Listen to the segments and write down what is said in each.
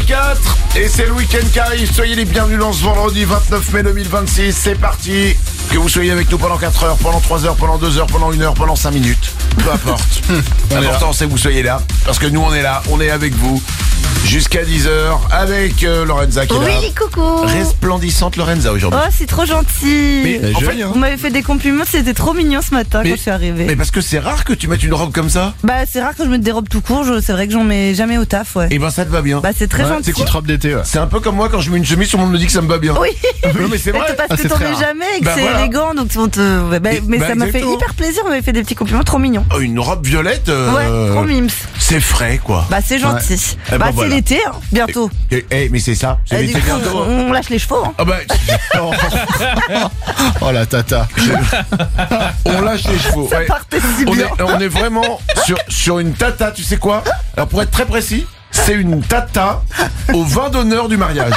8h04 et c'est le week-end qui arrive. Soyez les bienvenus dans ce vendredi 29 mai 2026. C'est parti. Que vous soyez avec nous pendant 4 heures, pendant 3 heures, pendant 2 heures, pendant 1 heure, pendant 5 minutes. Peu importe. L'important c'est que vous soyez là. Parce que nous on est là, on est avec vous. Jusqu'à 10h avec Lorenza qui est là. Oui, coucou. Resplendissante Lorenza aujourd'hui. Oh, c'est trop gentil. Mais en fait, Vous m'avez fait des compliments, c'était trop mignon ce matin quand je suis arrivée. Mais parce que c'est rare que tu mettes une robe comme ça. Bah, c'est rare que je mette des robes tout court, c'est vrai que j'en mets jamais au taf, ouais. Et ben ça te va bien. Bah, c'est très gentil. C'est petite robe d'été. C'est un peu comme moi quand je mets une chemise, tout le monde me dit que ça me va bien. Oui. Non mais c'est vrai. Parce que t'en mets jamais et que c'est voilà. élégant, donc on te. Mais ça m'a fait exactement. hyper plaisir, vous m'avez fait des petits compliments trop mignons. Oh, une robe violette. Ouais, trop mimes. C'est frais quoi. Bah, c'est gentil. Eh ben, Bah, c'est voilà. l'été, hein, bientôt. Mais c'est ça. C'est Du l'été coup, bientôt. on lâche les chevaux, hein. Ah bah, Oh la tata. on lâche les chevaux. Ça Ouais. partait si bien. On est vraiment sur une tata, tu sais quoi? Alors pour être très précis, c'est une tata au vin d'honneur du mariage.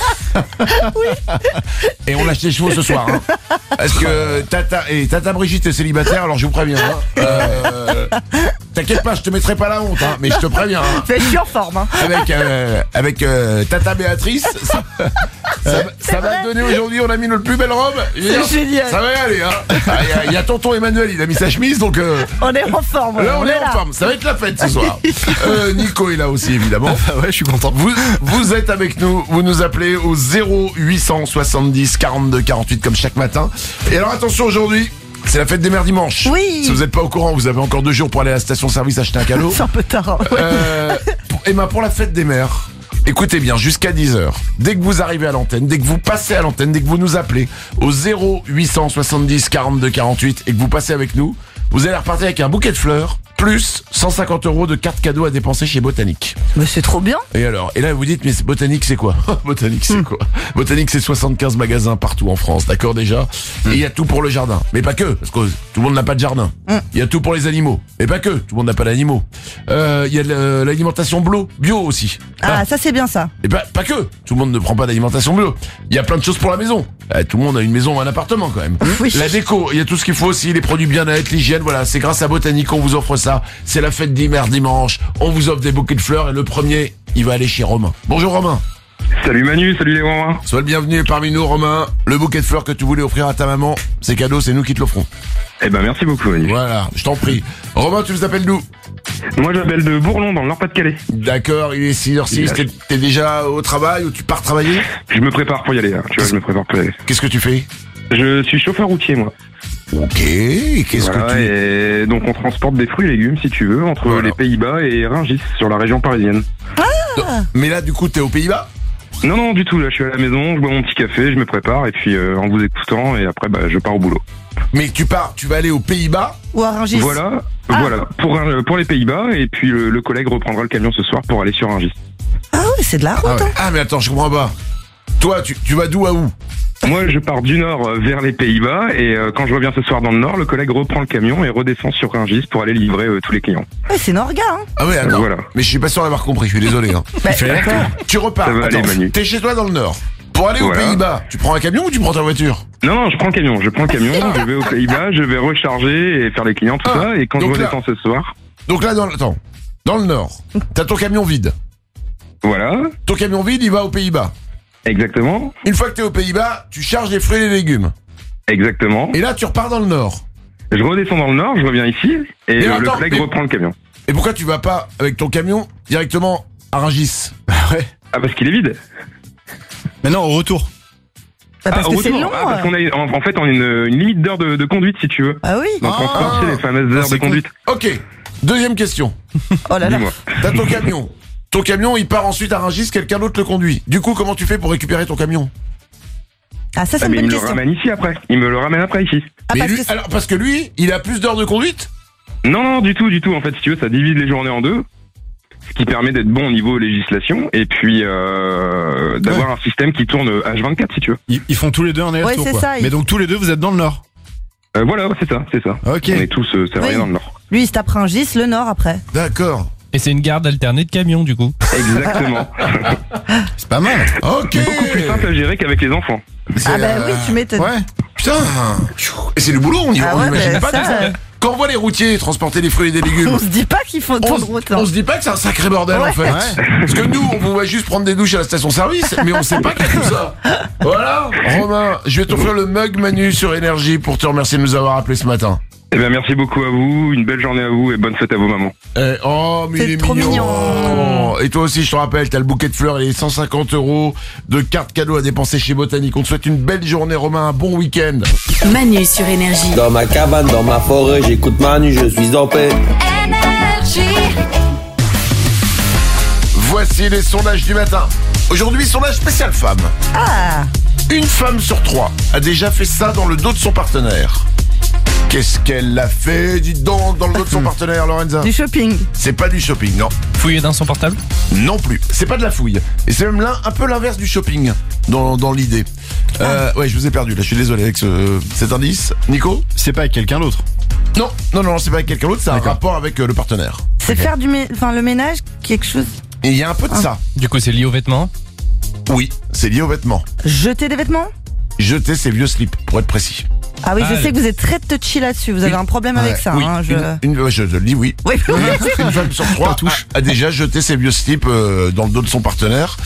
Et on lâche les chevaux ce soir. Hein. Parce que Tata Brigitte est célibataire, alors je vous préviens. Hein. T'inquiète pas, je te mettrai pas la honte, hein, mais je te préviens. Hein. Je suis en forme, hein. Avec Tata Béatrice, ça va te donner aujourd'hui, on a mis notre plus belle robe. C'est génial. Ça va y aller. Hein. Il y a tonton Emmanuel, il a mis sa chemise, donc... On est en forme. Là, on est là. en forme. Ça va être la fête ce soir. Nico est là aussi, évidemment. Ouais, je suis content. Vous êtes avec nous. Vous nous appelez au 0870 42 48 comme chaque matin. Et alors attention, aujourd'hui, c'est la fête des mères dimanche. Oui. Si vous n'êtes pas au courant, vous avez encore 2 jours pour aller à la station-service acheter un cadeau. C'est un peu tard, hein. Ouais. Pour la fête des mères, écoutez bien, jusqu'à 10h, dès que vous arrivez à l'antenne, dès que vous passez à l'antenne, dès que vous nous appelez au 0870 42 48 et que vous passez avec nous, vous allez repartir avec un bouquet de fleurs, plus 150 € de carte cadeau à dépenser chez Botanique. Mais c'est trop bien. Et alors, et là vous dites, mais Botanique c'est quoi? Botanique c'est quoi? Botanique c'est 75 magasins partout en France, d'accord déjà? Et il y a tout pour le jardin, mais pas que, parce que tout le monde n'a pas de jardin. Il y a tout pour les animaux, mais pas que, tout le monde n'a pas d'animaux. Il y a l'alimentation bio aussi. Ah, ça c'est bien ça. Et pas que, tout le monde ne prend pas d'alimentation bio. Il y a plein de choses pour la maison. Tout le monde a une maison ou un appartement quand même. Oui. La déco, il y a tout ce qu'il faut aussi, les produits bien-être, l'hygiène, voilà, c'est grâce à Botanique qu'on vous offre ça. C'est la fête des mères dimanche, on vous offre des bouquets de fleurs et le premier, il va aller chez Romain. Bonjour Romain. Salut Manu, salut les Romains. Sois le bienvenu parmi nous Romain. Le bouquet de fleurs que tu voulais offrir à ta maman, c'est cadeau, c'est nous qui te l'offrons. Eh ben merci beaucoup Manu. Voilà, je t'en prie. Romain, tu nous appelles d'où? Moi j'appelle de Bourlon dans le Nord-Pas-de-Calais. D'accord, il est 6h06, t'es déjà au travail ou tu pars travailler? Je me prépare pour y aller, hein. Tu vois, je me prépare pour y aller. Qu'est-ce que tu fais? Je suis chauffeur routier moi. Ok, qu'est-ce Voilà, que tu... et donc on transporte des fruits et légumes si tu veux entre Voilà. les Pays-Bas et Rungis sur la région parisienne. Mais là, du coup, t'es aux Pays-Bas? Non du tout, là je suis à la maison, je bois mon petit café, je me prépare et puis en vous écoutant et après je pars au boulot. Mais tu vas aller aux Pays-Bas? Ou à Rungis. Voilà pour les Pays-Bas et puis le collègue reprendra le camion ce soir pour aller sur Rungis. Ah oui, c'est de la route, hein. Ah, mais attends, je comprends pas. Toi, tu vas d'où à où? Moi, je pars du nord vers les Pays-Bas et quand je reviens ce soir dans le nord, le collègue reprend le camion et redescend sur Rungis pour aller livrer tous les clients. Ouais, c'est Norga, hein. Ah ouais, attends. Voilà. Mais je suis pas sûr d'avoir compris, je suis désolé. Hein. D'accord. Tu repars. Ça va aller, Attends, Manu. t'es chez toi dans le nord. Pour aller aux Voilà. Pays-Bas, tu prends un camion ou tu prends ta voiture? Non, je prends le camion, je vais aux Pays-Bas, je vais recharger et faire les clients, tout Ah, ça, et quand je donc là- redescends ce soir, Donc là, dans le nord, t'as ton camion vide. voilà, Ton camion vide, il va aux Pays-Bas. exactement, Une fois que t'es aux Pays-Bas, tu charges les fruits et les légumes. exactement. Et là, tu repars dans le nord. Je redescends dans le nord, je reviens ici, et Mais le attends, collègue mais- reprend le camion. Et pourquoi tu vas pas avec ton camion directement à Rungis? Ouais. Ah, parce qu'il est vide. Mais non, au retour. Bah, parce au que c'est retour. long. Parce qu'on a, en fait, on a une limite d'heures de conduite, si tu veux. Ah oui. Dans le transport, c'est les fameuses heures de c'est cool. conduite. Ok, deuxième question. Oh là là. Dis-moi. T'as ton camion. Ton camion, il part ensuite à Rungis, quelqu'un d'autre le conduit. Du coup, comment tu fais pour récupérer ton camion? Ah, ça c'est Ah, une mais il bonne me le question. ramène ici après. Il me le ramène après ici. Ah, Mais parce lui, que alors, parce que lui, il a plus d'heures de conduite? Non, du tout. En fait, si tu veux, ça divise les journées en deux. Ce qui permet d'être bon au niveau législation et puis d'avoir un système qui tourne H24 si tu veux. Ils font tous les deux un aller-retour, Ouais, c'est quoi. ça, Mais donc tous les deux, vous êtes dans le nord. Voilà, c'est ça. Ok. On est tous salariés Oui. dans le Nord. lui il se tape Rungis, le Nord après. D'accord. Et c'est une garde alternée de camions, du coup. Exactement. C'est pas mal. Ok. Beaucoup plus simple à gérer qu'avec les enfants. C'est, Ah bah oui, tu m'étonnes. Ouais. Putain. Et c'est du boulot, on Ah ouais, n'imagine bah, pas ça, tout ça. Quand on voit les routiers transporter des fruits et des légumes, On se dit pas qu'ils font tant de route. hein. on se dit pas que c'est un sacré bordel Ouais. en fait. Parce que nous, on vous voit juste prendre des douches à la station-service, mais on sait pas qu'il y a tout ça. Voilà. Romain, je vais t'offrir le mug Manu sur Énergie pour te remercier de nous avoir appelé ce matin. Eh bien, merci beaucoup à vous, une belle journée à vous et bonne fête à vos mamans. Oh, mais C'est il est trop mignon. mignon. Et toi aussi, je te rappelle, t'as le bouquet de fleurs et les 150 € de cartes cadeaux à dépenser chez Botanique. On te souhaite une belle journée, Romain, un bon week-end. Manu sur Énergie. Dans ma cabane, dans ma forêt, j'écoute Manu, je suis en paix. Voici les sondages du matin. Aujourd'hui, sondage spécial femme. Ah, Une femme sur 3 a déjà fait ça dans le dos de son partenaire. Qu'est-ce qu'elle a fait, dites donc, dans le dos de son partenaire, Lorenza? du shopping. C'est pas du shopping, non. Fouiller dans son portable. Non plus. C'est pas de la fouille. Et c'est même un peu l'inverse du shopping, dans l'idée. Ouais, je vous ai perdu, là, je suis désolé avec cet indice. Nico? C'est pas avec quelqu'un d'autre. Non, c'est pas avec quelqu'un d'autre, c'est un rapport avec le partenaire. C'est faire le ménage, quelque chose. Et il y a un peu de ça. Du coup, c'est lié aux vêtements. Oui, c'est lié aux vêtements. Jeter des vêtements. Jeter ses vieux slips, pour être précis. Ah oui, je Ah, sais que vous êtes très touchy là-dessus. Vous avez un problème avec ça. Oui, hein, je te le dis, oui. Oui. Une femme sur 3 a déjà jeté ses vieux slips dans le dos de son partenaire.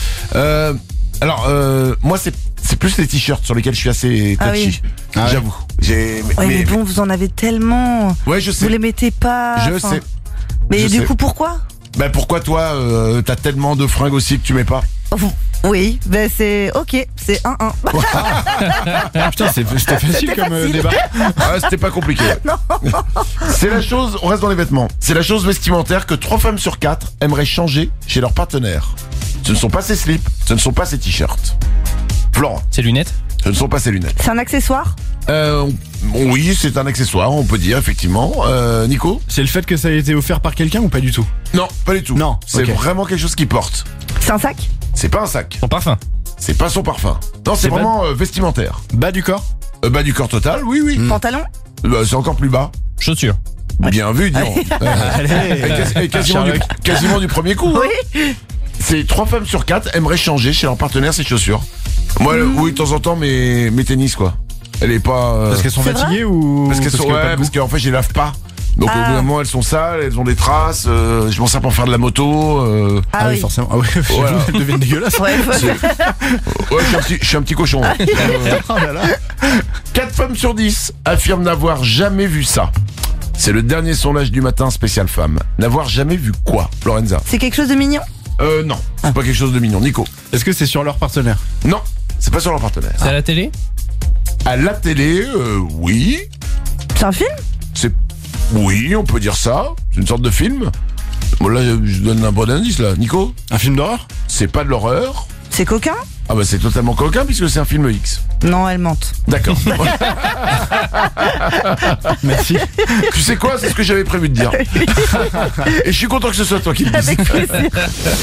Moi, c'est plus les t-shirts sur lesquels je suis assez Ah touchy. oui. Ah ouais. J'avoue. Ouais, mais bon, vous en avez tellement. Ouais, je sais. Vous les mettez pas. Je enfin. sais. Mais Je du sais. coup, pourquoi? Ben pourquoi toi, t'as tellement de fringues aussi que tu mets pas? Oui, ben c'est ok, c'est 1-1. Putain, c'était facile C'était comme facile. débat. Ah, c'était pas compliqué. C'est la chose, on reste dans les vêtements. C'est la chose vestimentaire que 3 femmes sur 4 aimeraient changer chez leur partenaire. Ce ne sont pas ses slips, ce ne sont pas ses t-shirts. Florent, Ses lunettes. ce ne sont pas ses lunettes. C'est un accessoire? Oui, c'est un accessoire, on peut dire, effectivement. Nico? C'est le fait que ça a été offert par quelqu'un ou pas du tout? Non, pas du tout. Non, C'est ok. vraiment quelque chose qu'il porte. C'est un sac? C'est pas un sac. Son parfum. C'est pas son parfum. Non, c'est C'est pas- vraiment vestimentaire. Bas du corps? Bas du corps total, oui, oui. Pantalon? C'est encore plus bas. Chaussures. Bien vu, dis donc. Et quasiment du premier coup. hein. Oui. C'est 3 femmes sur 4 aimeraient changer chez leur partenaire ses chaussures. Moi, oui, de temps en temps, mes tennis, quoi. Elle est pas... Parce qu'elles sont C'est fatiguées ou parce qu'elles sont... qu'il y a pas Ouais, de parce goût qu'en fait, je les lave pas. Donc, au bout d'un moment, elles sont sales, elles ont des traces. Je m'en sers pour faire de la moto. Ah oui. forcément. Ah ouais, Voilà. elles deviennent dégueulasses. Ouais, Ouais, je suis un petit cochon. là. Oh là là. 4 femmes sur 10 affirment n'avoir jamais vu ça. C'est le dernier sondage du matin spécial femme. N'avoir jamais vu quoi, Lorenza? C'est quelque chose de mignon? Non, c'est pas quelque chose de mignon. Nico? Est-ce que c'est sur leur partenaire? Non, c'est pas sur leur partenaire. C'est à la télé. À la télé, oui. C'est un film? Oui, on peut dire ça. C'est une sorte de film. Bon, là, je donne un bon indice, là. Nico? Un film d'horreur? C'est pas de l'horreur. C'est coquin? Ah bah c'est totalement coquin puisque c'est un film X. Non, elle mente. D'accord. Merci. Tu sais quoi? C'est ce que j'avais prévu de dire. Et je suis content que ce soit toi qui le dises. Avec plaisir.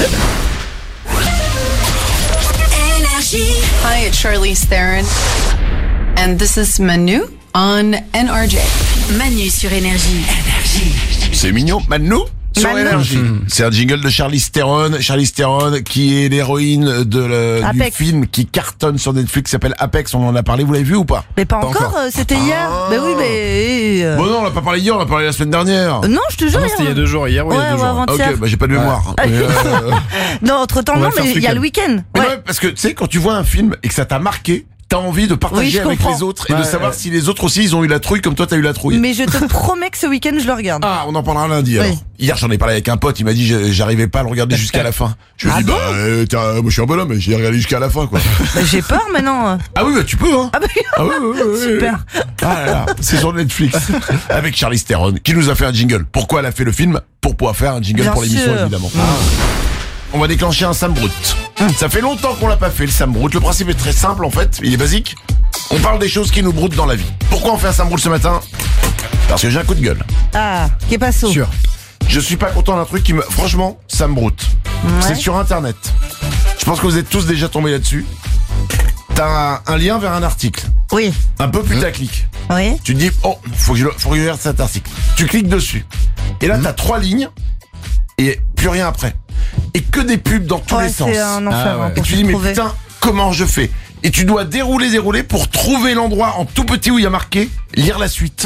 Hi, it's Charlize Theron. And this is Manu on NRJ. Manu sur Énergie. C'est mignon. Manu sur Manu. Énergie. C'est un jingle de Charlize Theron. Charlize Theron qui est l'héroïne du Apex. film qui cartonne sur Netflix, s'appelle Apex. On en a parlé, vous l'avez vu ou pas? Mais pas encore, c'était hier. Mais oui, mais. Bon non, on l'a pas parlé hier, on l'a parlé la semaine dernière. Non, je te jure. Non, c'était il y a 2 jours, hier ou il y a 2 Ouais, jours. avant-hier. Ok, bah j'ai pas de mémoire. Mais, Non, entre temps, On va non, le faire mais ce il y a week-end. le week-end. mais Ouais. ouais, parce que tu sais, quand tu vois un film et que ça t'a marqué, t'as envie de Oui, partager je avec comprends. les autres et de Ouais, savoir ouais. si les autres aussi ils ont eu la trouille comme toi t'as eu la trouille. Mais je te promets que ce week-end, je le regarde. Ah, on en parlera lundi alors. Oui. Hier j'en ai parlé avec un pote, il m'a dit j'arrivais pas à le regarder jusqu'à la fin. Je lui ai Ah dit bon moi je suis un bonhomme, j'ai regardé jusqu'à la fin quoi. Bah, j'ai peur maintenant. Ah oui bah tu peux hein. Ah bah, Ah oui, oui, oui, oui. super. Ah là là, c'est sur Netflix avec Charlize Theron qui nous a fait un jingle. Pourquoi elle a fait le film? Pour pouvoir faire un jingle Bien pour l'émission sûr. évidemment. On va déclencher un Sam Brut. Ça fait longtemps qu'on l'a pas fait le Sam Brut. Le principe est très simple en fait, il est basique. On parle des choses qui nous broutent dans la vie. Pourquoi on fait un Sam Brut ce matin? Parce que j'ai un coup de gueule. Ah, qu'est pas ça? Sûr. Je suis pas content d'un truc qui me... Franchement, ça me broute. C'est sur internet. Je pense que vous êtes tous déjà tombés là-dessus. T'as un lien vers un article. Oui, Un peu putaclic. oui. Tu te dis, oh, faut que je regarde cet article. Tu cliques dessus. Et là, t'as 3 lignes. Et plus rien après. Et que des pubs dans tous Ouais, les sens. c'est un enfer Ah ouais. hein, Et pour tu s'y dis, mais trouver. putain, comment je fais? Et tu dois dérouler pour trouver l'endroit en tout petit où il y a marqué lire la suite. Oui.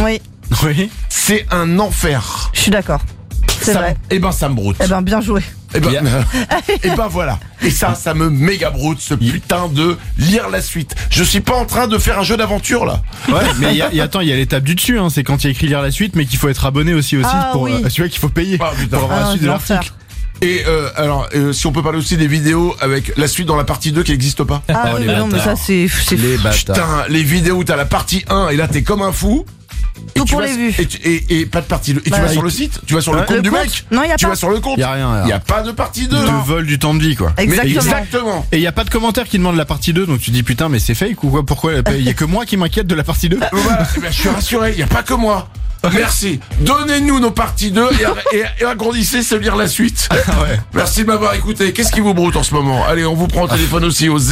Oui. c'est un enfer. Je suis d'accord. C'est Ça- vrai. Eh ben, ça me broute. Eh ben, bien joué. Eh ben, eh ben voilà. Et ça me méga broute, ce putain de lire la suite. Je suis pas en train de faire un jeu d'aventure, là. Ouais, mais attends, il y a l'étape du dessus, hein. C'est quand il y a écrit lire la suite, mais qu'il faut être abonné aussi Ah, pour. oui. Tu vois qu'il faut payer Ah, putain. pour avoir la suite de l'enfer. l'article. Et alors, si on peut parler aussi des vidéos avec la suite dans la partie 2 qui n'existe pas. Ah Oh, oui, les mais non, mais bâtards. ça, c'est Les bâtards. Putain, les vidéos où t'as la partie 1 et là t'es comme un fou. Tout tu pour vas- les vues. Et pas de partie 2. Et Bah, tu vas oui. sur le site, tu vas sur le Ouais. compte Le du compte mec. Non, y a Tu pas. vas sur le compte. Y a rien. Il y a pas de partie 2. Ils te volent du temps de vie, quoi. Exactement. Exactement. Et il y a pas de commentaire qui demande la partie 2, donc tu dis putain, mais c'est fake ou quoi? Pourquoi il y a que moi qui m'inquiète de la partie 2? Voilà, eh ben, je suis rassuré, il n'y a pas que moi. Merci. Donnez-nous nos parties 2 et agrandissez ce lire la suite. Ouais. Merci de m'avoir écouté. Qu'est-ce qui vous broute en ce moment? Allez, on vous prend au téléphone aussi au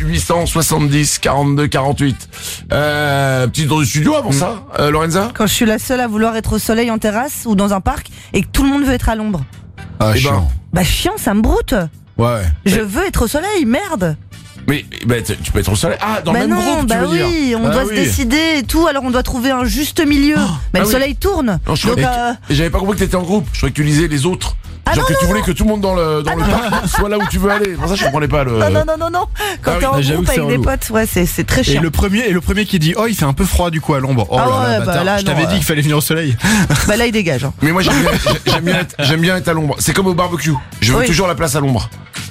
0870 42 48. Petit tour du studio avant ça, Lorenza? Quand je suis la seule à vouloir être au soleil en terrasse ou dans un parc et que tout le monde veut être à l'ombre. Ah, Eh ben, chiant. Bah, chiant, ça me broute. Ouais. Je veux être au soleil, merde. Mais tu peux être au soleil. Ah, dans Bah le même non, groupe, bah tu veux dire? oui, on Ah doit oui. se décider et tout, alors on doit trouver un juste milieu. Mais ah le oui. soleil tourne. Non, je Donc, croyais que- J'avais pas compris que t'étais en groupe. Je croyais que tu lisais les autres. Ah Genre non, que tu voulais que tout le monde dans le parc soit là où tu veux aller. Pour ça, je comprenais pas le. non. Quand Ah oui, t'es en j'avoue groupe que c'est avec des relou. potes, ouais, c'est très Et chiant. le premier qui dit oh il fait un peu froid du coup à l'ombre. Oh Ah là là, ouais, bah bâtard. là, Je t'avais non, dit qu'il fallait venir au soleil. Bah là, il dégage. Hein. Mais moi, j'aime bien être à l'ombre. C'est comme au barbecue. Je veux Oui. toujours la place à l'ombre.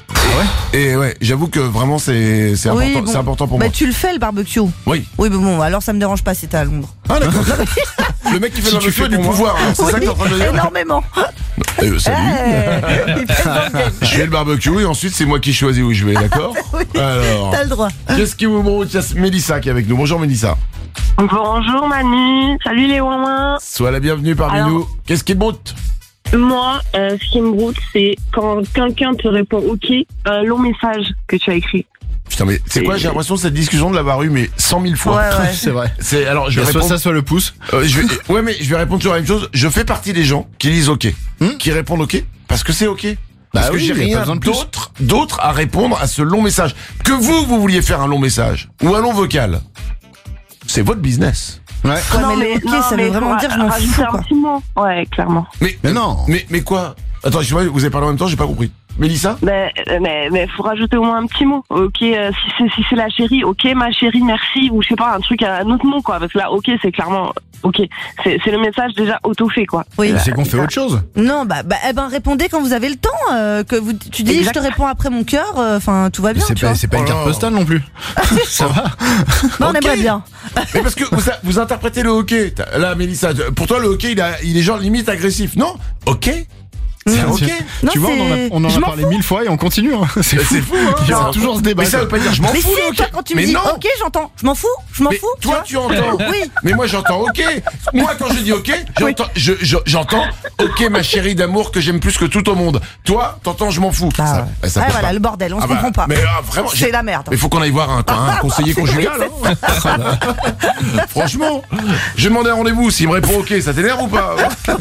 Et ouais, j'avoue que vraiment c'est important, Oui, bon. c'est important pour Bah moi. tu le fais le barbecue. Oui. Oui, mais bon, alors ça me dérange pas si t'es à Londres. Ah d'accord. Le mec qui fait Si le tu barbecue a fais du pour moi. pouvoir. Alors, c'est ça que t'es en train de dire. Énormément. Salut. Il fait dans le game. Je fais le barbecue et ensuite c'est moi qui choisis où je vais, d'accord? Oui, Alors, t'as le droit. qu'est-ce qui vous broute? Il y a Mélissa qui est avec nous. Bonjour Mélissa. Bonjour Manu, salut les ouin. Sois la bienvenue parmi Alors- nous. Qu'est-ce qui te broute? Moi, ce qui me broute, c'est quand quelqu'un te répond OK, un long message que tu as écrit. Putain mais c'est quoi? J'ai l'impression que cette discussion de l'avoir eue mais 100 000 fois. Ouais. C'est vrai. C'est alors je Il y vais a soit répondre. ça soit le pouce. Ouais mais je vais répondre sur la même chose. Je fais partie des gens qui disent OK, qui répondent OK parce que c'est OK. Parce Bah que oui, j'ai y a pas rien besoin de plus. d'autre à répondre à ce long message. Que vous vouliez faire un long message ou un long vocal, c'est votre business. Ouais. Ouais, mais le OK, ça veut vraiment dire je m'en rajouter fous, un quoi. petit mot. Ouais, clairement. Mais non. Mais quoi? Attends, je sais pas, vous avez parlé en même temps, j'ai pas compris. Mélissa? Mais faut rajouter au moins un petit mot. OK, si c'est la chérie, OK, ma chérie, merci, ou je sais pas, un autre mot, quoi. Parce que là, OK, c'est clairement OK. C'est le message déjà auto-fait, quoi. Oui. C'est qu'on fait autre chose. Non, eh ben répondez quand vous avez le temps. Tu dis Exact. je te réponds après mon cœur. Enfin, tout va bien. C'est tu vois. pas une Oh carte là. postale non plus. Ça va. Non, on Ok. aimerait bien. Mais parce que vous interprétez le hockey. Là, Mélissa, pour toi, le hockey, il est genre limite agressif. Non? OK? C'est OK? Non, Tu vois, on en je a m'en parlé fous. 1000 fois et on continue. Hein. C'est fou. C'est fou, hein? Il y aura toujours ce débat. Mais ça veut pas dire je m'en Mais fous, si, le hockey. toi, quand tu me Mais dis non. OK, j'entends. Je m'en fous. Je m'en Mais fous. toi, tu entends. Oui. Mais moi, j'entends OK. Moi, quand je dis OK, j'entends OK, ma chérie d'amour que j'aime plus que tout au monde. Toi, t'entends je m'en fous. Bah, ça ouais, peut voilà, pas. le bordel, on se Ah bah, comprend pas. Mais vraiment, C'est la merde. Mais faut qu'on aille voir un conseiller conjugal. Hein. Franchement, je demandais un rendez-vous. S'il me répond OK, ça t'énerve ou pas?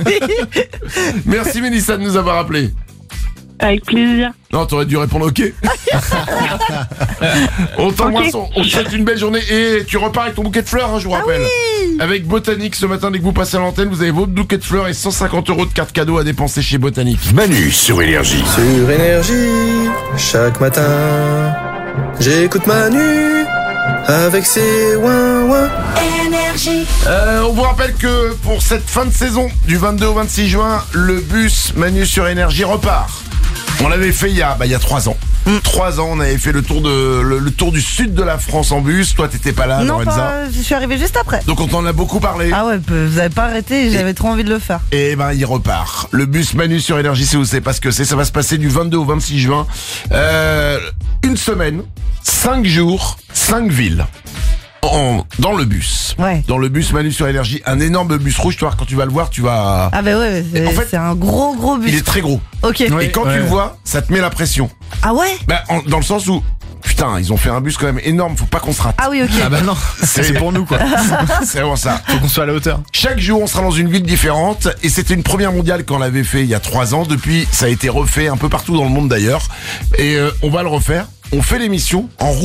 Merci Mélissa de nous avoir appelé. Avec plaisir. Non, t'aurais dû répondre OK. On t'embrasse, Ok. on te souhaite une belle journée et tu repars avec ton bouquet de fleurs, hein, je vous rappelle. Avec Botanique, ce matin, dès que vous passez à l'antenne, vous avez votre bouquet de fleurs et 150 € de carte cadeau à dépenser chez Botanique. Manu sur Énergie. Sur Énergie, chaque matin, j'écoute Manu avec ses ouin-ouin. On vous rappelle que pour cette fin de saison, du 22 au 26 juin, le bus Manu sur Énergie repart. On l'avait fait il y a 3 ans. 3 ans, on avait fait le tour du sud de la France en bus. Toi, t'étais pas là, Non, Lorenza. je suis arrivée juste après. Donc on t'en a beaucoup parlé. Ah ouais, vous avez pas arrêté, j'avais trop envie de le faire. Et ben il repart. Le bus Manu sur Énergie, si vous savez pas ce que c'est, ça va se passer du 22 au 26 juin. Une semaine, 5 jours, 5 villes. Dans le bus. Ouais. Dans le bus Manu sur Énergie, un énorme bus rouge. Toi, quand tu vas le voir, tu vas. Ah bah ouais, En fait, c'est un gros bus. Il est très gros. Ok. Oui. Et quand tu le vois, ça te met la pression. Ah ouais. Dans le sens où, putain, ils ont fait un bus quand même énorme. Faut pas qu'on se rate. Ah oui, ok. Ah bah non, c'est pour nous quoi. C'est vraiment ça. Faut qu'on soit à la hauteur. Chaque jour, on sera dans une ville différente. Et c'était une première mondiale qu'on l'avait fait il y a 3 ans. Depuis, ça a été refait un peu partout dans le monde d'ailleurs. Et on va le refaire. On fait l'émission en roulant.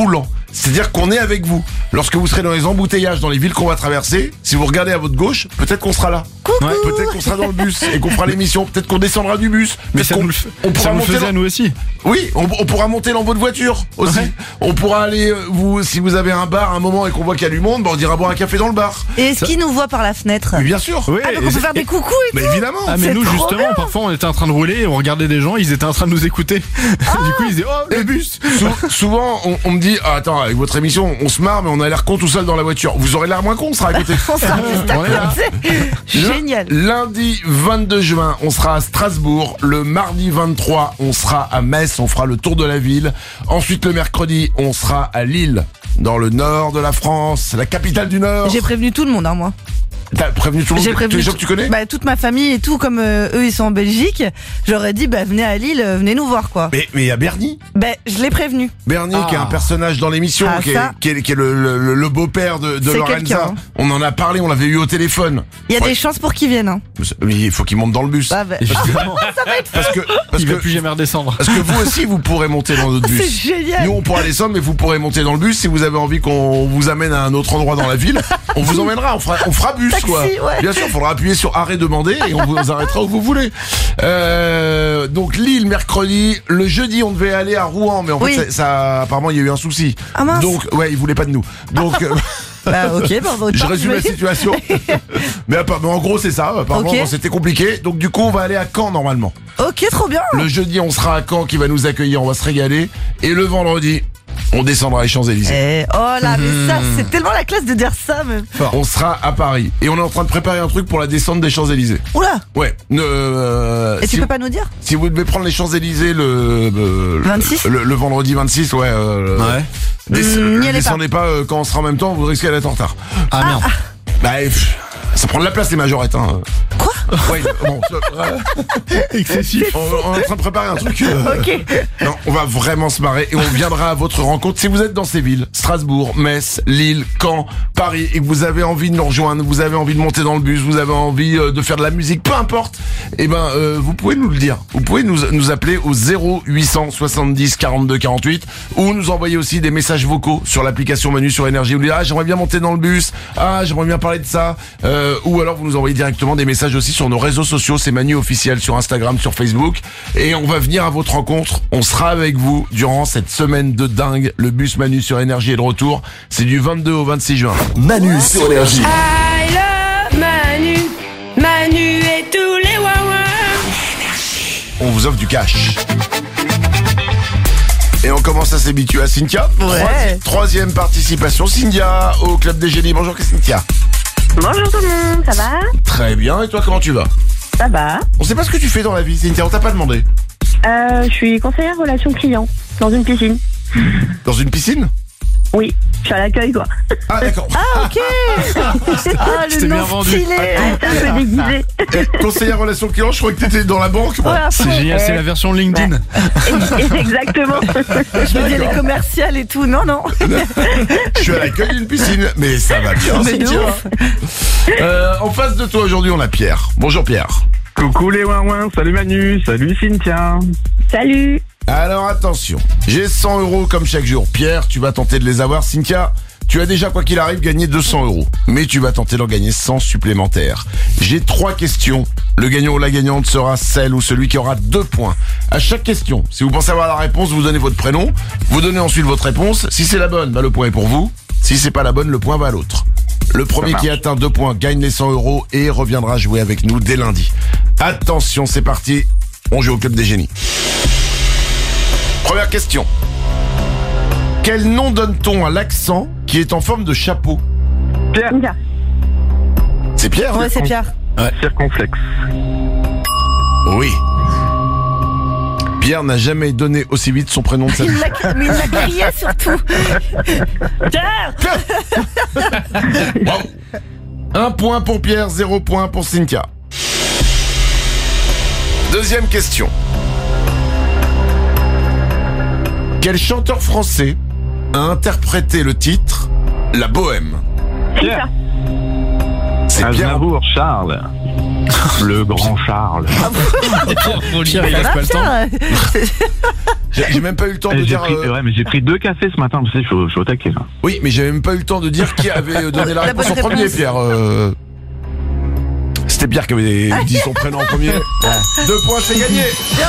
C'est-à-dire qu'on est avec vous. Lorsque vous serez dans les embouteillages, dans les villes qu'on va traverser, si vous regardez à votre gauche, peut-être qu'on sera là. Ouais. Peut-être qu'on sera dans le bus et qu'on fera l'émission. Peut-être qu'on descendra du bus. Mais Peut-être ça qu'on- nous le ça nous le faisait à nous aussi. Oui, on pourra monter dans votre voiture aussi. Ouais. On pourra aller, si vous avez un bar à un moment et qu'on voit qu'il y a du monde, on ira boire un café dans le bar. Et est-ce qu'il nous voit par la fenêtre? Mais bien sûr. Oui, Ah, donc on peut faire des coucous et Mais tout. évidemment. Ah mais C'est nous trop justement bien. parfois on était en train de rouler, on regardait des gens, ils étaient en train de nous écouter. Du coup ils disaient oh le bus. Souvent, on me dit, ah, attends, avec votre émission, on se marre, mais on a l'air con tout seul dans la voiture. Vous aurez l'air moins con, on sera à côté. On sera juste à On est là. côté. Génial. Lundi 22 juin, on sera à Strasbourg. Le mardi 23, on sera à Metz, on fera le tour de la ville. Ensuite, le mercredi, on sera à Lille, dans le nord de la France, la capitale du Nord. J'ai prévenu tout le monde, hein, moi. T'as prévenu tout le J'ai monde, tous prévenu les gens que tu connais? Bah, toute ma famille et tout, comme eux ils sont en Belgique, j'aurais dit bah venez à Lille, venez nous voir quoi. Mais il y a Bernie. Bah je l'ai prévenu. Bernie, qui est un personnage dans l'émission, Ah, qui ça. est le beau-père de C'est Lorenza. quelqu'un, hein. On en a parlé, on l'avait eu au téléphone. Il y a Ouais. des chances pour qu'ils viennent. Hein. Mais il faut qu'il monte dans le bus. Ah, bah, Évidemment, Parce il que va plus jamais redescendre. Parce que vous aussi, vous pourrez monter dans notre bus. c'est génial. Nous, on pourra descendre, mais vous pourrez monter dans le bus. Si vous avez envie qu'on vous amène à un autre endroit dans la ville, on vous emmènera. On fera bus, Taxi, quoi. ouais. Bien sûr, il faudra appuyer sur arrêt demander et on vous arrêtera où vous voulez. Donc, Lille, mercredi. Le jeudi, on devait aller à Rouen, mais en Oui. fait, apparemment, il y a eu un souci. Ah, mince. Donc, ouais, ils voulaient pas de nous. Donc, Bah ok, bah, on va autre je part, résume la j'imagine. situation. mais en gros, c'est ça. Apparemment, Ok. c'était compliqué. Donc, du coup, on va aller à Caen, normalement. Ok, trop bien. Le jeudi, on sera à Caen qui va nous accueillir, on va se régaler. Et le vendredi, on descendra les Champs-Élysées. Oh là, mais ça, c'est tellement la classe de dire ça, même. On sera à Paris. Et on est en train de préparer un truc pour la descente des Champs-Élysées. Oula. Ouais. Et Si tu peux pas nous dire? si vous devez prendre les Champs-Élysées le 26? le vendredi 26, ouais. Ouais. N'y allez Descendez pas quand on sera en même temps, vous risquez d'être en retard. Ah merde. Bah, ça prend de la place les majorettes. Hein. Quoi? Ouais, bon, Excessif. on est en train de préparer un truc. Ok. Non, on va vraiment se marrer et on viendra à votre rencontre. Si vous êtes dans ces villes, Strasbourg, Metz, Lille, Caen, Paris, et que vous avez envie de nous rejoindre, vous avez envie de monter dans le bus, vous avez envie de faire de la musique, peu importe, eh ben, vous pouvez nous le dire. Vous pouvez nous appeler au 0870 42 48 ou nous envoyer aussi des messages vocaux sur l'application Manu sur Énergie. Vous dites, ah, j'aimerais bien monter dans le bus, ah, j'aimerais bien parler de ça, ou alors vous nous envoyez directement des messages aussi sur nos réseaux sociaux, c'est Manu officiel sur Instagram, sur Facebook, et on va venir à votre rencontre. On sera avec vous durant cette semaine de dingue. Le bus Manu sur Énergie est de retour. C'est du 22 au 26 juin. Manu sur Énergie. I love Manu, Manu et tous les wawas. On vous offre du cash. Et on commence à s'habituer à Cynthia. Ouais. Troisième participation, Cynthia au Club des Génies. Bonjour Cynthia. Bonjour tout le monde, ça va? Très bien, et toi comment tu vas? Ça va. On sait pas ce que tu fais dans la vie Cynthia, on t'a pas demandé. Je suis conseillère relations clients dans une piscine. Dans une piscine? Oui, je suis à l'accueil quoi. Ah d'accord. Ah ok. Ah le C'était bien nom vendu. stylé. C'est un peu déguisé. Conseillère relations clients, je crois que t'étais dans la banque. moi. Ouais, à fond. C'est génial, c'est la version LinkedIn. Et exactement. Je me dis les commerciales et tout. Non, non. Je suis à l'accueil d'une piscine, mais ça va bien Mais de Cynthia. ouf. En face de toi aujourd'hui on a Pierre. Bonjour Pierre. Coucou les ouin salut Manu, salut Cynthia. Salut. Alors attention, j'ai 100 € comme chaque jour. Pierre, tu vas tenter de les avoir. Cynthia, tu as déjà quoi qu'il arrive gagné 200 €. Mais tu vas tenter d'en gagner 100 supplémentaires. J'ai 3 questions. Le gagnant ou la gagnante sera celle ou celui qui aura 2 points. À chaque question, si vous pensez avoir la réponse, vous donnez votre prénom. Vous donnez ensuite votre réponse. Si c'est la bonne, bah, le point est pour vous. Si c'est pas la bonne, le point va à l'autre. Le premier qui atteint 2 points gagne les 100 € et reviendra jouer avec nous dès lundi. Attention, c'est parti. On joue au Club des Génies. Première question. Quel nom donne-t-on à l'accent qui est en forme de chapeau? Pierre, C'est Pierre? Ouais, c'est Pierre. circonflexe. Oui. Pierre n'a jamais donné aussi vite son prénom de sa vie. Mais il l'a crié surtout. Pierre. Bravo. 1 point pour Pierre, 0 point pour Cynthia. Deuxième question. Quel chanteur français a interprété le titre La Bohème? Pierre, C'est Pierre. Aznavour, Charles. Le grand Charles. Pierre, il laisse pas le temps. J'ai même pas eu le temps de dire. Ouais, mais j'ai pris 2 cafés ce matin, tu sais, je suis au taquet là. Oui, mais j'avais même pas eu le temps de dire qui avait donné la réponse en premier, Pierre. C'était Pierre qui avait dit son prénom en premier. 2 points, c'est gagné.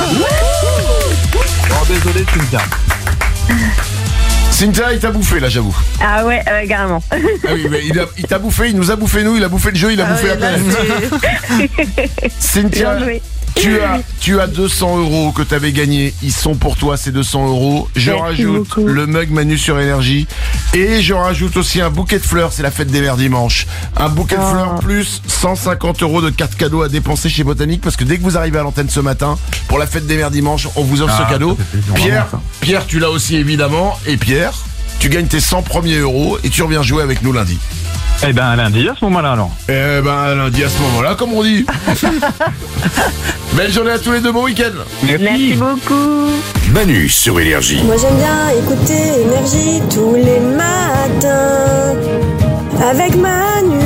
Oh, désolé, Cynthia. Cynthia, il t'a bouffé là, j'avoue. Ah ouais, carrément. Ah oui, mais il t'a bouffé, il nous a bouffé nous, il a bouffé le jeu, il a bouffé la planète. Cynthia, tu as 200 € que t'avais gagné. Ils sont pour toi, ces 200 €. Je Merci rajoute beaucoup. le mug Manu sur Énergie. Et je rajoute aussi un bouquet de fleurs, c'est la fête des mères dimanche. Un bouquet de fleurs plus 150 € de carte cadeau à dépenser chez Botanique. Parce que dès que vous arrivez à l'antenne ce matin, pour la fête des mères dimanche, on vous offre ce cadeau. Ça fait plaisir, Pierre, tu l'as aussi évidemment. Et Pierre, tu gagnes tes 100 premiers € et tu reviens jouer avec nous lundi. Eh ben, lundi à ce moment-là alors. Eh ben, lundi à ce moment-là, comme on dit. Belle journée à tous les deux, bon week-end. Merci beaucoup. Manu sur Énergie. Moi j'aime bien écouter Énergie tous les matins avec Manu.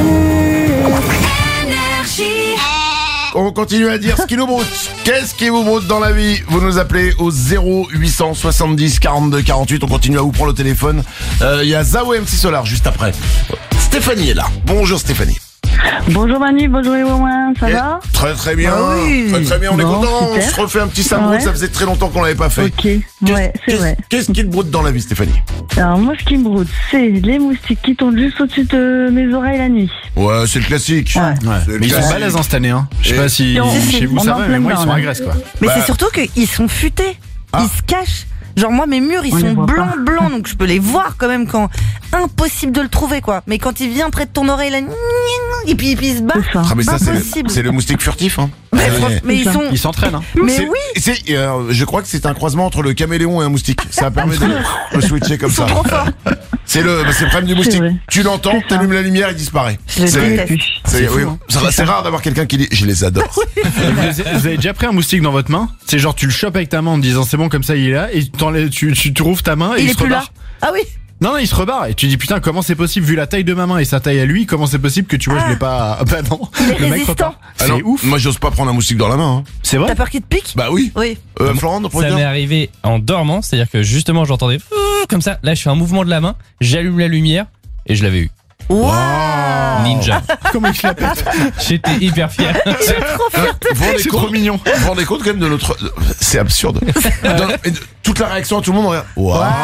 On continue à dire ce qui nous broute. Qu'est-ce qui vous broute dans la vie? Vous nous appelez au 0800 70 42 48. On continue à vous prendre le téléphone. Il y a Zao et MC Solar juste après. Stéphanie est là. Bonjour Stéphanie. Bonjour Manu, bonjour les Wouin, ça va? Très très bien. Ah oui. Très bien, on est Bon, content. super. On se refait un petit sambrou, Ouais. ça faisait très longtemps qu'on l'avait pas fait. Ok, ouais, c'est vrai. Qu'est-ce qui te broute dans la vie Stéphanie? Alors moi ce qui me broute, c'est les moustiques qui tombent juste au-dessus de mes oreilles la nuit. Ouais, c'est le classique. Ouais. Ouais. C'est le Mais ils sont classique. balèzes cette année, hein. Je sais Et- pas si Si, chez vous on ça en va, plein mais moi ils dedans, sont là. à Grèce quoi. Mais Bah. c'est surtout qu'ils sont futés. Ah. Ils se cachent. Genre moi mes murs ils On les sont voit blancs pas. blancs donc je peux les voir quand même quand impossible de le trouver quoi. Mais quand il vient près de ton oreille là et puis il se bat. C'est ça. Ah mais ça Impossible. c'est le moustique furtif hein. Mais ils sont Ils s'entraînent, hein. mais C'est- oui, je crois que c'est un croisement entre le caméléon et un moustique. Ça permet de switcher comme ça. trop forts. C'est le problème du moustique. vrai. Tu l'entends, C'est ça. t'allumes la lumière, il disparaît. Je le C'est- déteste. C'est oui, hein. c'est rare d'avoir quelqu'un qui dit je les adore. Vous avez déjà pris un moustique dans votre main? C'est genre tu le chopes avec ta main en te disant c'est bon comme ça il est là et tu rouvres ta main et Il il est se plus là. rebarre. Ah oui. Non, il se rebarre et tu dis putain comment c'est possible vu la taille de ma main et sa taille à lui, comment c'est possible que tu vois je l'ai pas. Bah non. Il est Le mec résistant. repart. C'est Alors, ouf. moi j'ose pas prendre un moustique dans la main. Hein. C'est vrai. T'as peur qu'il te pique? Bah oui. Oui. Florent, pour Ça dire m'est arrivé en dormant, c'est-à-dire que justement j'entendais comme ça. Là, je fais un mouvement de la main, j'allume la lumière et je l'avais eu. Waouh. Ninja. Comment il se la pète. J'étais hyper fier. Vous rendez C'est compte- trop mignon. Vous vous rendez compte quand même de notre. C'est absurde. Toute la réaction à tout le monde, on regarde.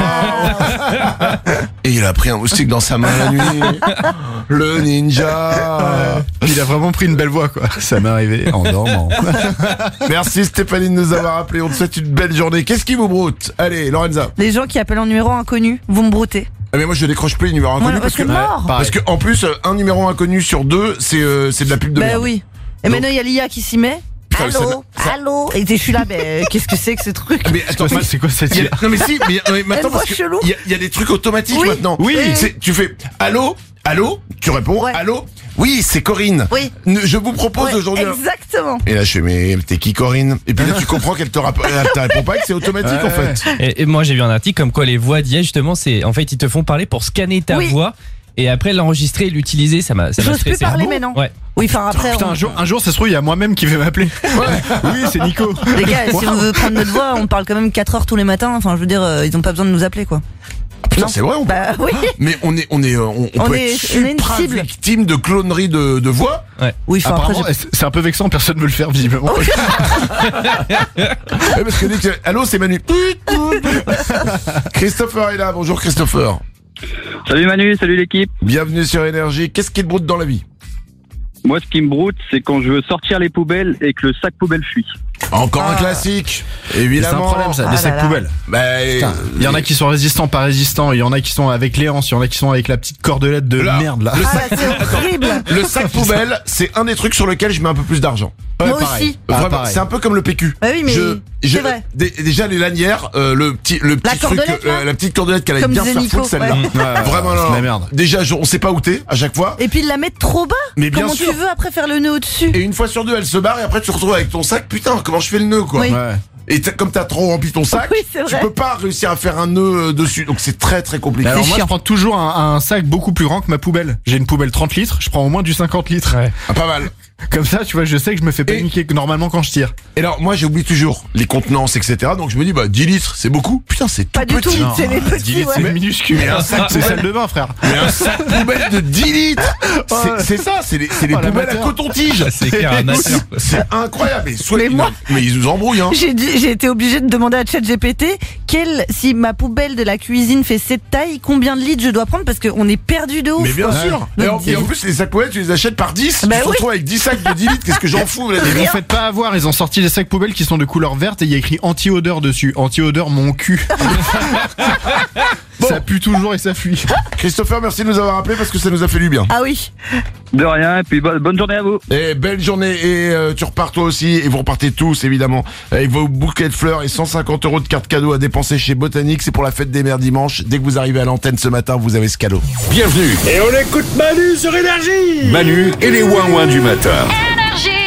Waouh. Et il a pris un moustique dans sa main la nuit. Le ninja. Il a vraiment pris une belle voix quoi. Ça m'est arrivé en dormant. Merci Stéphanie de nous avoir appelé. On te souhaite une belle journée. Qu'est-ce qui vous broute? Allez, Lorenza. Les gens qui appellent en numéro inconnu, vous me broutez. Ah mais moi je décroche plus les numéros inconnus Ouais, parce que c'est mort. parce que en plus un numéro inconnu sur 2 c'est de la pub de Bah merde. oui. Et Donc- maintenant il y a l'IA qui s'y met. Putain, Allô, allô. Et je suis là, qu'est-ce que c'est que ce truc? Mais attends, C'est quoi cette il y a- non mais si, mais maintenant voix parce que chelou. il y a des trucs automatiques Oui. maintenant. Oui. Tu fais allô, tu réponds Ouais. allô. Oui, c'est Corinne. Oui. Je vous propose Ouais, aujourd'hui. exactement. Et là je fais mais t'es qui Corinne? Et puis là tu comprends qu'elle te répond pas, que c'est automatique en fait. Et moi, j'ai vu un article comme quoi les voix d'IA, justement, c'est en fait ils te font parler pour scanner ta Oui. voix et après l'enregistrer et l'utiliser. Ça m'a J'ose plus stressé. parler maintenant. Ouais. Oui, enfin après, Putain, un jour, ça se trouve, il y a moi-même qui vais m'appeler. Oui, c'est Nico. les gars, si on veut prendre notre voix, on parle quand même 4 heures tous les matins. Enfin, je veux dire, ils ont pas besoin de nous appeler, quoi. Putain, Non. c'est vrai. Bah oui. Mais on peut On être est une super cible. victime de clonerie de voix. Oui, enfin après, Apparemment, c'est un peu vexant, personne ne veut le faire visiblement. Ouais, parce que dès que allô, c'est Manu. Christopher est là. Bonjour Christopher. Salut Manu, salut l'équipe. Bienvenue sur Énergie. Qu'est-ce qui te broute dans la vie? Moi, ce qui me broute, c'est quand je veux sortir les poubelles et que le sac poubelle fuit. Encore un classique, C'est évidemment. un problème ça, des sacs poubelles. Bah, Putain, il y en a qui sont résistants, pas résistants. Il y en a qui sont avec les hanches, il y en a qui sont avec la petite cordelette de Là, merde là. le ah, sac, c'est horrible. le sac poubelle, c'est un des trucs sur lequel je mets un peu plus d'argent. Moi pareil. aussi. Vraiment, pareil. c'est un peu comme le PQ. Bah oui, mais c'est vrai. Déjà les lanières, le petit truc, cordelette, là la petite cordelette qu'elle allait Comme bien se disait faire Nico, foutre celle-là. ouais. Ouais, Vraiment, c'est non, de la non. merde. Déjà, on sait pas où t'es à chaque fois. Et puis ils la mettent trop bas. Mais bien Comment sûr. tu veux après faire le nœud au-dessus? Et une fois sur deux, elle se barre et après tu te retrouves avec ton sac. Putain, comment je fais le nœud quoi? Oui. Ouais. Et comme t'as trop rempli ton sac, Oui, c'est tu vrai. peux pas réussir à faire un nœud dessus. Donc c'est très très compliqué. Alors C'est moi chiant. je prends toujours un sac beaucoup plus grand que ma poubelle. J'ai une poubelle 30 litres, je prends au moins du 50 litres. Ouais. Ah, pas mal. Comme ça, tu vois, je sais que je me fais paniquer normalement quand je tire. Et alors, moi, j'oublie toujours les contenances, etc. Donc, je me dis, 10 litres, c'est beaucoup. Putain, c'est tout Pas du petit. tout, c'est les 10 petits, litres, ouais. c'est minuscule. Mais un sac, c'est salle de bain, frère. Mais un sac poubelle de 10 litres. C'est ça, c'est les poubelles à l'amateur. coton-tige. C'est clair, un amateur. C'est incroyable. Mais moi- mais ils nous embrouillent, hein. J'ai été obligée de demander à ChatGPT si ma poubelle de la cuisine fait cette taille, combien de litres je dois prendre parce qu'on est perdu de ouf. Mais bien quoi. sûr. Donc, Et en plus, les sacs poubelles, tu les achètes par 10. Bah tu te oui. retrouves avec 10 sacs de 10 litres. Qu'est-ce que j'en fous, là, Ils vous faites pas avoir, ils ont sorti des sacs poubelles qui sont de couleur verte et il y a écrit anti-odeur dessus. Anti-odeur mon cul. Ça pue toujours et ça fuit. Christopher, merci de nous avoir appelé parce que ça nous a fait du bien. Ah oui. De rien, et puis bonne journée à vous. Et belle journée, et tu repars toi aussi, et vous repartez tous évidemment, avec vos bouquets de fleurs et 150 € de carte cadeau à dépenser chez Botanique. C'est pour la fête des mères dimanche. Dès que vous arrivez à l'antenne ce matin, vous avez ce cadeau. Bienvenue, Et on écoute Manu sur Énergie. Manu et les ouin-ouin du matin. Énergie.